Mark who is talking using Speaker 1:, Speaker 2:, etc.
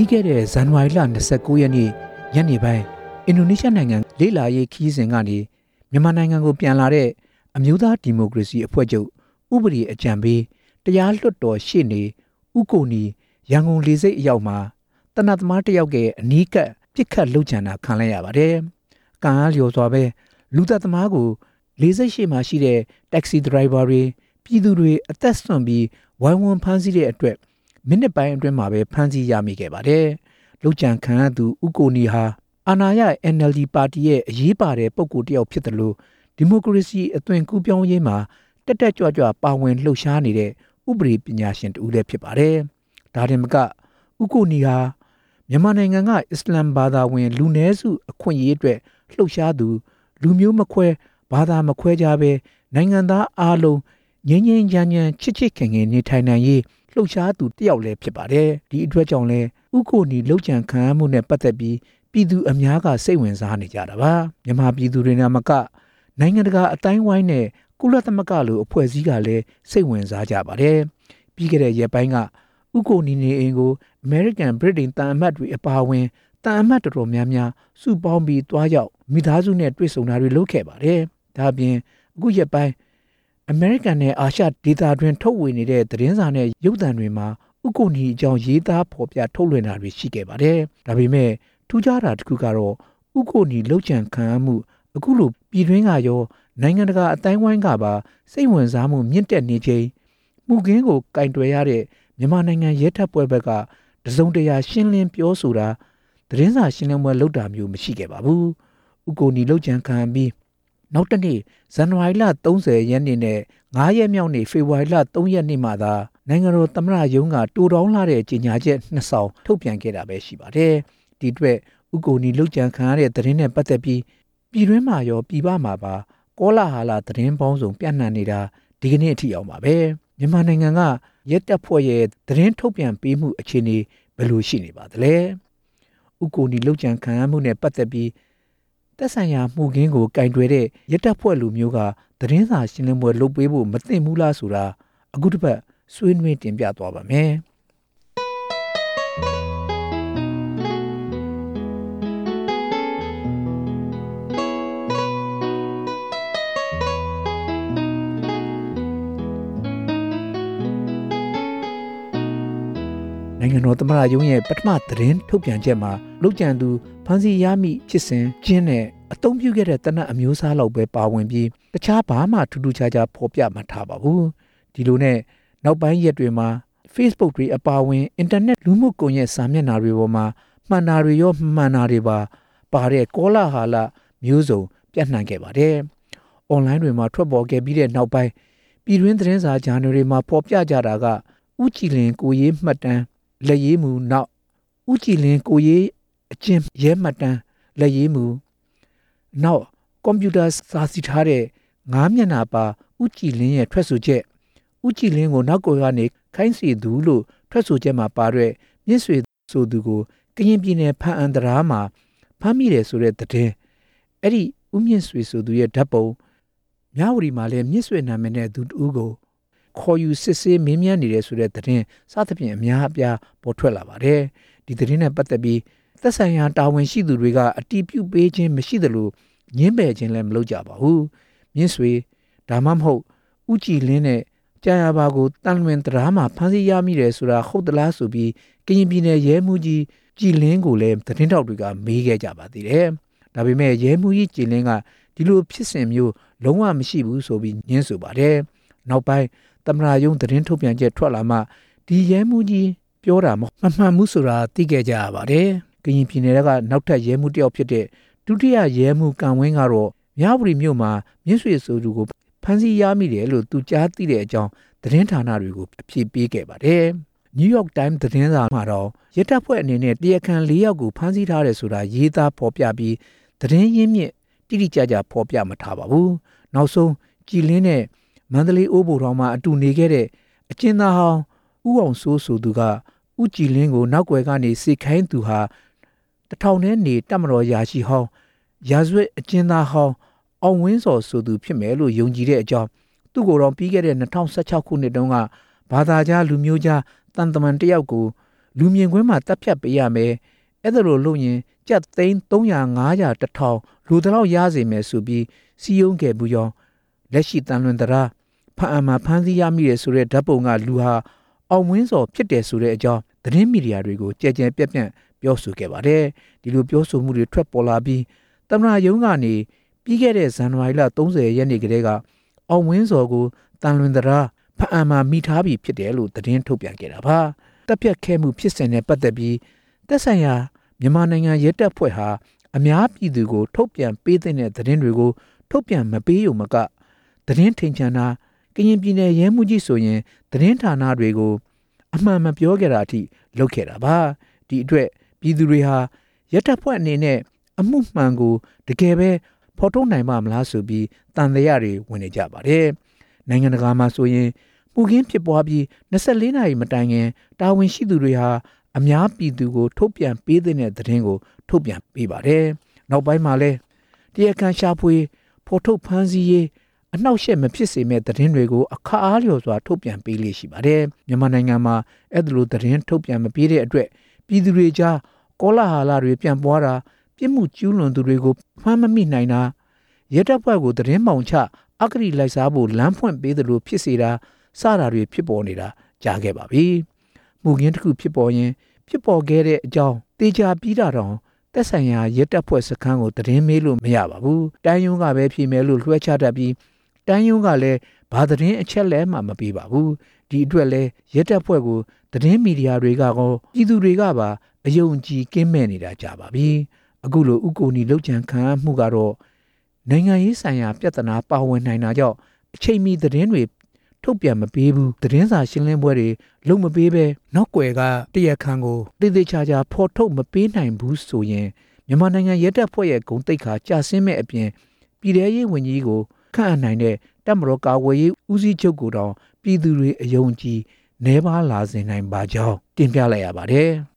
Speaker 1: ပြီးခဲ့တဲ့ဇန်နဝါရီလ29ရက်နေ့ညနေပိုင်းအင်ဒိုနီးရှားနိုင်ငံလေးလာရေးခီးစဉ်ကနေမြန်မာနိုင်ငံကိုပြန်လာတဲ့အမျိုးသားဒီမိုကရေစီအဖွဲ့ချုပ်ဥပဒေအကြံပေးတရားလွှတ်တော်ရှေ့နေဦးကိုနီရန်ကုန်လေဆိပ်အရောက်မှာတနတ်သမားတစ်ယောက်ရဲ့အနီးကပ်ပြစ်ခတ်လှုပ်ချန်တာခံလိုက်ရပါတယ်။ကံအားလျော်စွာပဲလူသက်သမားကိုလေဆိပ်ရှိမှရှိတဲ့တက္ကစီဒရိုင်ဘာတွေပြည်သူတွေအသက်ဆွန့်ပြီးဝိုင်းဝန်းဖမ်းဆီးတဲ့အတွက်မိနစ်ပိုင်းအတွင်းမှာပဲဖမ်းဆီးရမိခဲ့ပါတယ်။လှုပ်ကြံခံရသူဦးကိုနီဟာအာဏာရ NLD ပါတီရဲ့အရေးပါတဲ့ပုဂ္ဂိုလ်တစ်ယောက်ဖြစ်တယ်လို့ဒီမိုကရေစီအသွင်ကူးပြောင်းရေးမှာတက်တက်ကြွကြွပါဝင်လှုပ်ရှားနေတဲ့ဥပဒေပညာရှင်တူလည်းဖြစ်ပါတယ်။ဒါတင်မကဦးကိုနီဟာမြန်မာနိုင်ငံကအစ္စလမ်ဘာသာဝင်လူနည်းစုအခွင့်အရေးအတွက်လှုပ်ရှားသူလူမျိုးမခွဲဘာသာမခွဲခြားပဲနိုင်ငံသားအားလုံးငြိမ်းငြိမ်းချမ်းချမ်းချစ်ချစ်ခင်ခင်နေထိုင်နိုင်ရေးလှုပ်ရှားသူတစ်ယောက်လည်းဖြစ်ပါတယ်။ဒီအတွက်ကြောင့်လဲဥက္ကိုနီလှုပ်ကြံခံရမှုနဲ့ပတ်သက်ပြီးပြည်သူအများကစိတ်ဝင်စားနေကြတာပါ။မြန်မာပြည်သူတွေနဲ့မကနိုင်ငံတကာအတိုင်းဝိုင်းနဲ့ကုလသမဂ္ဂလိုအဖွဲ့အစည်းကလည်းစိတ်ဝင်စားကြပါတယ်။ပြီးခဲ့တဲ့ရက်ပိုင်းကဥက္ကိုနီနေအိမ်ကိုအမေရိကန်ဗြိတိန်တန်အမတ်တွေအပါအဝင်တန်အမတ်တော်များများစုပေါင်းပြီးတွားရောက်မိသားစုနဲ့တွေ့ဆုံတာတွေလုပ်ခဲ့ပါတယ်။ဒါပြင်အခုရက်ပိုင်းအမေရိကန်နဲ့အာရှဒေသတွင်းထုတ်ဝေနေတဲ့သတင်းစာနဲ့ရုပ်သံတွေမှာဥက္ကိုနီအကြောင်းရေးသားဖော်ပြထုတ်လွှင့်တာတွေရှိခဲ့ပါတယ်။ဒါပေမဲ့ထူးခြားတာတစ်ခုကတော့ဥက္ကိုနီလှုပ်ကြံခံရမှုအခုလိုပြည်တွင်းကရောနိုင်ငံတကာအတိုင်းဝိုင်းကပါစိတ်ဝင်စားမှုမြင့်တက်နေချိန်မှုခင်းကိုကင်တွယ်ရတဲ့မြန်မာနိုင်ငံရဲတပ်ဖွဲ့ဘက်ကတစုံတရာရှင်းလင်းပြောဆိုတာသတင်းစာရှင်းလင်းပွဲလုပ်တာမျိုးမရှိခဲ့ပါဘူး။ဥက္ကိုနီလှုပ်ကြံခံပြီးနောက်တနေ့ဇန်နဝါရီလ30ရက်နေ့နဲ့9ရက်မြောက်နေ့ဖေဖော်ဝါရီလ3ရက်နေ့မှသာနိုင်ငံတော်သမ္မတရုံးကတိုးတောင်းလာတဲ့ကြေညာချက်2ဆောင်ထုတ်ပြန်ခဲ့တာပဲရှိပါတယ်။ဒီအတွက်ဥက္ကိုနီလှုပ်ကြံခံရတဲ့သတင်းနဲ့ပတ်သက်ပြီးပြည်တွင်းမှာရောပြည်ပမှာပါကောလာဟာလာသတင်းပေါင်းစုံပြန့်နှံ့နေတာဒီကနေ့အထိအောင်ပါပဲ။မြန်မာနိုင်ငံကရဲတပ်ဖွဲ့ရဲ့သတင်းထုတ်ပြန်ပေးမှုအခြေအနေဘယ်လိုရှိနေပါသလဲ။ဥက္ကိုနီလှုပ်ကြံခံရမှုနဲ့ပတ်သက်ပြီးသက်ဆိုင်ရာမှုခင်းကိုကင်တွယ်တဲ့ရဲတပ်ဖွဲ့လူမျိုးကသတင်းစာရှင်းလင်းပွဲလုပ်ပေးဖို့မသင့်ဘူးလားဆိုတာအခုတစ်ပတ်ဆွေးနွေးတင်ပြသွားပါမယ်။နိုင်ငံတော်သမ္မတရုံးရဲ့ပထမသတင်းထုတ်ပြန်ချက်မှာလှုပ်ကြံသူဖမ်းဆီးရမိဖြစ်စဉ်ကျင်းနဲ့အသုံးပြုခဲ့တဲ့တနတ်အမျိုးအစားလောက်ပဲပါဝင်ပြီးတခြားဘာမှထူးထူးခြားခြားဖော်ပြမထားပါဘူးဒီလိုနဲ့နောက်ပိုင်းရက်တွေမှာ Facebook တွေအပါအဝင်အင်တာနက်လူမှုကွန်ရက်စာမျက်နှာတွေပေါ်မှာမှန်တာတွေရောမှန်တာတွေပါတဲ့ကောလာဟာလမျိုးစုံပြန့်နှံ့ခဲ့ပါတယ်။ online တွေမှာထွက်ပေါ်ခဲ့ပြီးတဲ့နောက်ပိုင်းပြည်တွင်းသတင်းစာဂျာနယ်တွေမှာဖော်ပြကြတာကဥကြည်လင်ကိုရေးမှတ်တမ်းလက်ရေးမူနောက်ဥကြည်လင်ကိုရေးအကျဉ်းရဲမှတ်တမ်းလက်ရေးမူနောက်ကွန်ပျူတာစာစီထားတဲ့9မျက်နှာပါဥကြည်လင်းရဲ့ထွက်ဆိုချက်ဥကြည်လင်းကိုနောက်ကိုကနေခိုင်းစီသူလို့ထွက်ဆိုချက်မှာပါတဲ့မြင့်ဆွေဆိုသူကိုကရင်ပြည်နယ်ဖန်အန်တရာမှာဖမ်းမိတယ်ဆိုတဲ့သတင်းအဲ့ဒီဥမြင့်ဆွေဆိုသူရဲ့ဓာတ်ပုံမြဝတီမှာလည်းမြင့်ဆွေနာမည်နဲ့သူတူကိုခေါ်ယူစစ်ဆေးမင်းမြန်းနေတယ်ဆိုတဲ့သတင်းစသဖြင့်အများအပြားပေါ်ထွက်လာပါတယ်ဒီသတင်းနဲ့ပတ်သက်ပြီးသက်ဆိုင်ရာတာဝန်ရှိသူတွေကအတီးပြုတ်ပေးခြင်းမရှိသလိုညှင်းပယ်ခြင်းလည်းမလုပ်ကြပါဘူးမြင့်ဆွေဒါမှမဟုတ်ဥကြည်လင်းနဲ့ကြာရပါကိုတန်လွင်တရားမှာဖမ်းဆီးရမိတယ်ဆိုတာဟုတ်သလားဆိုပြီးကရင်ပြည်နယ်ရဲမှုကြီးကြည်လင်းကိုလည်းသတင်းတောက်တွေကမေးခဲ့ကြပါသေးတယ်ဒါပေမဲ့ရဲမှုကြီးကြည်လင်းကဒီလိုဖြစ်စဉ်မျိုးလုံးဝမရှိဘူးဆိုပြီးညင်းဆိုပါတယ်နောက်ပိုင်းသမ္မတရုံးသတင်းထုတ်ပြန်ချက်ထွက်လာမှဒီရဲမှုကြီးပြောတာမမှန်ဘူးဆိုတာသိခဲ့ကြရပါတယ်ကရင်ပြည်နယ်ကနောက်ထပ်ရဲမှုတစ်ယောက်ဖြစ်တဲ့ဒုတိယရဲမှုကန်ဝင်းကတော့မြဝတီမြို့မှာမြင့်ဆွေဆိုသူကိုဖမ်းဆီးရမိတယ်လို့သူကြားသိတဲ့အကြောင်းသတင်းဌာနတွေကိုအဖြေပေးခဲ့ပါတယ်။ New York Times သတင်းစာမှာတော့ရဲတပ်ဖွဲ့အနေနဲ့တရားခံ4ယောက်ကိုဖမ်းဆီးထားတယ်ဆိုတာရေးသားဖော်ပြပြီးသတင်းရင်းမြစ်တိတိကျကျဖော်ပြမထားပါဘူး။နောက်ဆုံးကြည်လင်းနဲ့မန္တလေးအိုးဘိုထောင်မှာအတူနေခဲ့တဲ့အကျဉ်းသားဟောင်းဦးအောင်စိုးဆိုသူကဦးကြည်လင်းကိုနောက်ွယ်ကနေစေခိုင်းသူဟာတထောင်ထဲနေတပ်မတော်ရာရှိဟောင်းရာဇဝတ်အကျဉ်းသားဟောင်းအောင်ဝင်းစော်ဆိုသူဖြစ်မယ်လို့ယုံကြည်တဲ့အကြောင်းသူ့ကိုယ်တော်ပြီးခဲ့တဲ့2016ခုနှစ်တုန်းကဘာသာကြားလူမျိုးကြားတန်တမန်တယောက်ကိုလူမြင်ကွင်းမှာတပ်ဖြတ်ပေးရမယ်အဲ့ဒါလိုလုပ်ရင်ကျပ်သိန်း300 500 1000လူတလောက်ရစေမယ်ဆိုပြီးစီယုံခဲ့ဘူးကြောင်းလက်ရှိတန်လွင်တရားဖန်အမှာဖမ်းဆီးရမိတယ်ဆိုတဲ့ဓာတ်ပုံကလူဟာအောင်ဝင်းစော်ဖြစ်တယ်ဆိုတဲ့အကြောင်းသတင်းမီဒီယာတွေကိုကြဲကြဲပြန့်ပြန့်ပြောဆိုခဲ့ပါတယ်ဒီလိုပြောဆိုမှုတွေထွက်ပေါ်လာပြီးသမ္မတရုံးကနေပြီးခဲ့တဲ့ဇန်နဝါရီလ30ရက်နေ့ကတည်းကအောင်ဝင်းစော်ကိုတန်လွင်တရားဖန်အမှာမိထားပြီးဖြစ်တယ်လို့သတင်းထုတ်ပြန်ခဲ့တာပါတပ်ဖြတ်ခဲ့မှုဖြစ်စဉ်နဲ့ပတ်သက်ပြီးသက်ဆိုင်ရာမြန်မာနိုင်ငံရဲတပ်ဖွဲ့ဟာအများပြည်သူကိုထုတ်ပြန်ပေးတဲ့သတင်းတွေကိုထုတ်ပြန်မပေးုံမကသတင်းထင်ချန်တာကရင်ပြည်နယ်ရဲမှုကြီးဆိုရင်သတင်းဌာနတွေကိုအမှန်မပြောကြတာအထိလုပ်ခဲ့တာပါဒီအတွက်ပြည်သူတွေဟာရဲတပ်ဖွဲ့အနေနဲ့အမှုမှန်ကိုတကယ်ပဲဖော်ထုတ်နိုင်မှာမလားဆိုပြီးတန်တရားတွေဝင်နေကြပါတယ်နိုင်ငံတကာမှာဆိုရင်မှုခင်းဖြစ်ပွားပြီး24နာရီမတိုင်ခင်တာဝန်ရှိသူတွေဟာအများပြည်သူကိုထုတ်ပြန်ပေးတဲ့သတင်းကိုထုတ်ပြန်ပေးပါတယ်နောက်ပိုင်းမှာလဲတရားခံရှာဖွေဖော်ထုတ်ဖမ်းဆီးရေးအနှောက်အယှက်မဖြစ်စေမဲ့သတင်းတွေကိုအခါအားလျော်စွာထုတ်ပြန်ပေးလေးရှိပါတယ်မြန်မာနိုင်ငံမှာအဲ့ဒီလိုသတင်းထုတ်ပြန်မပေးတဲ့အတွက်ပြည်သူတွေကြားကောလာဟလတွေပြန့်ပွားတာပြစ်မှုကျူးလွန်သူတွေကိုဖမ်းမမိနိုင်တာရဲတပ်ဖွဲ့ကိုသတင်းမှောင်ချအကတိလိုက်စားဖို့လမ်းဖွင့်ပေးသလိုဖြစ်စေတာစတာတွေဖြစ်ပေါ်နေတာကြားခဲ့ပါပြီမှုခင်းတစ်ခုဖြစ်ပေါ်ရင်ဖြစ်ပေါ်ခဲ့တဲ့အကြောင်းတေချာပြီးတာတောင်သက်ဆိုင်ရာရဲတပ်ဖွဲ့စခန်းကိုသတင်းမေးလို့မရပါဘူးတိုင်းယုံကပဲဖြေမယ်လို့လွှဲချတတ်ပြီးတိုင်းယုံကလည်းဘာသတင်းအချက်လဲမှမပေးပါဘူးဒီအတွက်လဲရဲတပ်ဖွဲ့ကိုသတင်းမီဒီယာတွေကကောပြည်သူတွေကပါအယုံကြည်ကင်းမဲ့နေတာကြပါပြီအခုလိုဥကိုနီလောက်ချံခံမှုကတော့နိုင်ငံရေးဆိုင်ရာပြဿနာပါဝင်နိုင်တာကြောင့်အချိန်မီသတင်းတွေထုတ်ပြန်မပေးဘူးသတင်းစာရှင်းလင်းပွဲတွေလုပ်မပေးပဲနောက်ွယ်ကတရက်ခန့်ကိုတိတိကျကျဖော်ထုတ်မပေးနိုင်ဘူးဆိုရင်မြန်မာနိုင်ငံရဲတပ်ဖွဲ့ရဲ့ဂုဏ်သိက္ခာကျဆင်းမဲ့အပြင်ပြည်ထရေးဝန်ကြီးကိုခန့်အပ်နိုင်တဲ့တပ်မတော်ကာကွယ်ရေးဦးစီးချုပ်ကိုတောင်ပြည်သူတွေအယုံကြည်နှဲပါလာစေနိုင်ပါကြောင်းတင်ပြလိုက်ရပါတယ်